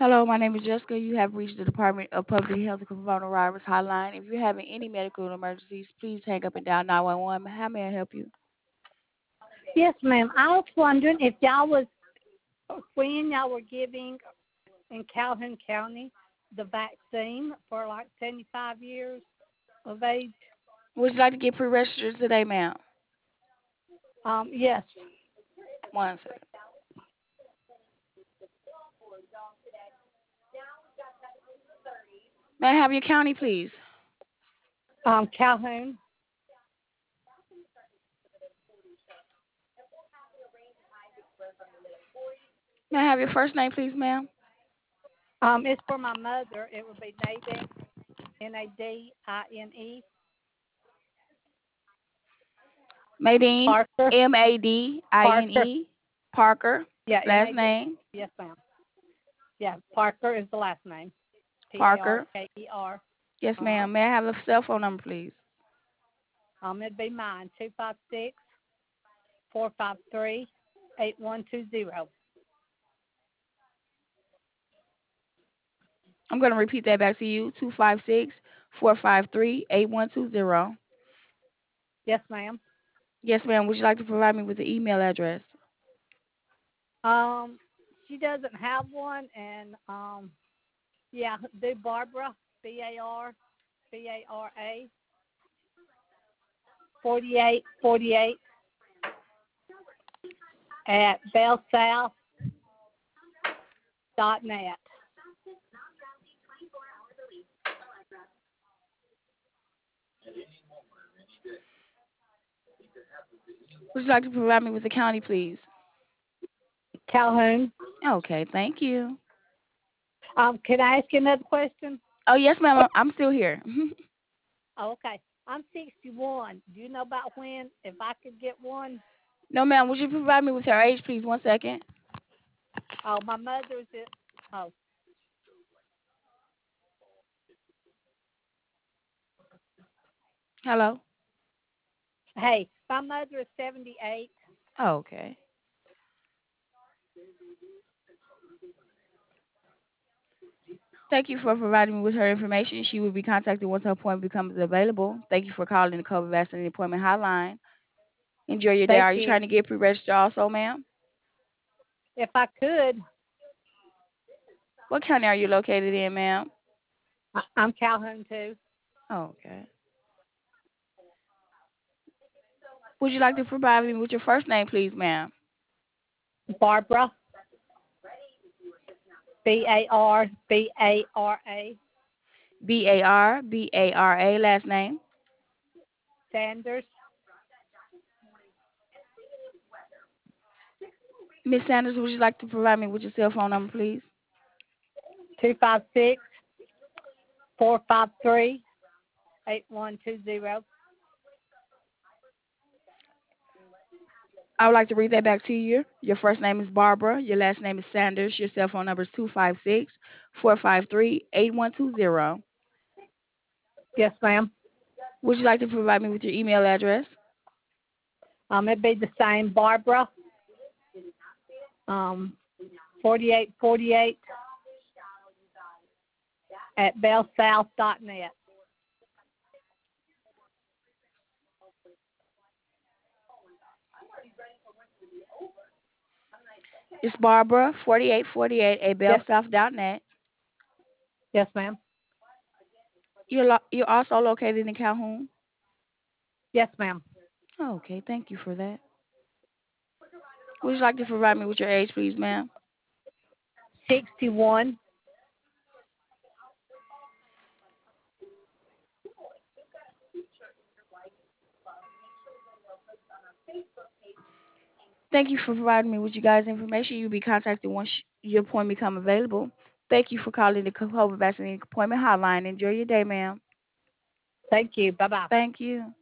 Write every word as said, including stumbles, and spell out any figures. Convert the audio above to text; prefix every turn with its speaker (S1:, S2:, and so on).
S1: Hello, my name is Jessica. You have reached the Department of Public Health and Coronavirus Hotline. If you're having any medical emergencies, please hang up and dial nine one one. How may I help you?
S2: Yes, ma'am. I was wondering if y'all was when y'all were giving in Calhoun County the vaccine for like seventy-five years of age.
S1: Would you like to get pre-registered today, ma'am?
S2: Um, yes.
S1: One second. May I have your county, please?
S2: Um, Calhoun.
S1: May I have your first name, please, ma'am?
S2: Um, it's for my mother. It would be Nadine, N A D I N E.
S1: Madine,
S2: Parker.
S1: M A D I N
S2: Parker.
S1: E. Parker,
S2: Yeah, N
S1: last
S2: A D.
S1: name.
S2: Yes, ma'am. Yeah, Parker is the last name. P A R
S1: Parker.
S2: K E R.
S1: Yes,
S2: Uh huh.
S1: ma'am. May I have a cell phone number, please?
S2: Um, it'd be mine. Two five six four five three eight one two zero.
S1: I'm going to repeat that back to you. Two five six four five three eight one two zero.
S2: Yes, ma'am.
S1: Yes, ma'am. Would you like to provide me with the email address?
S2: Um, she doesn't have one, and um, yeah, do Barbara B A R B A R A forty eight forty eight at bellsouth dot net.
S1: Would you like to provide me with the county, please?
S2: Calhoun.
S1: Okay, thank you.
S2: Um, can I ask you another question?
S1: Oh, yes, ma'am. I'm I'm still here.
S2: Oh, okay. I'm sixty one. Do you know about when if I could get one?
S1: No, ma'am. Would you provide me with her age, please? One second.
S2: Oh, my mother's it. Oh,
S1: Hello.
S2: hey, my mother is seventy eight.
S1: Oh, okay. Thank you for providing me with her information. She will be contacted once her appointment becomes available. Thank you for calling the COVID vaccine appointment hotline. Enjoy your day.
S2: Thank
S1: Are you
S2: you.
S1: trying to get pre-registered also, ma'am?
S2: If I could,
S1: What county are you located in, ma'am?
S2: I- I'm Calhoun too.
S1: Oh, okay. Would you like to provide me with your first name, please, ma'am?
S2: Barbara B A R B A R A
S1: B A R B A R A, last name.
S2: Sanders.
S1: Miss Sanders, would you like to provide me with your cell phone number, please?
S2: Two five six four five three eight one two zero.
S1: I would like to read that back to you. Your first name is Barbara. Your last name is Sanders. Your cell phone number is two five six four five three eight one two zero.
S2: Yes, ma'am.
S1: Would you like to provide me with your email address?
S2: Um, it'd be the same. Barbara. Um, forty eight forty eight at bellsouth dot net.
S1: It's Barbara forty-eight forty-eight at
S2: Yes,
S1: bellsouth dot net.
S2: yes, ma'am.
S1: You're lo- you're also located in Calhoun.
S2: Yes, ma'am.
S1: Oh, okay, thank you for that. Would you like to provide me with your age, please, ma'am?
S2: Sixty one.
S1: Thank you for providing me with you guys' information. You'll be contacted once your appointment become available. Thank you for calling the COVID vaccine appointment hotline. Enjoy your day, ma'am.
S2: Thank you. Bye bye.
S1: Thank you.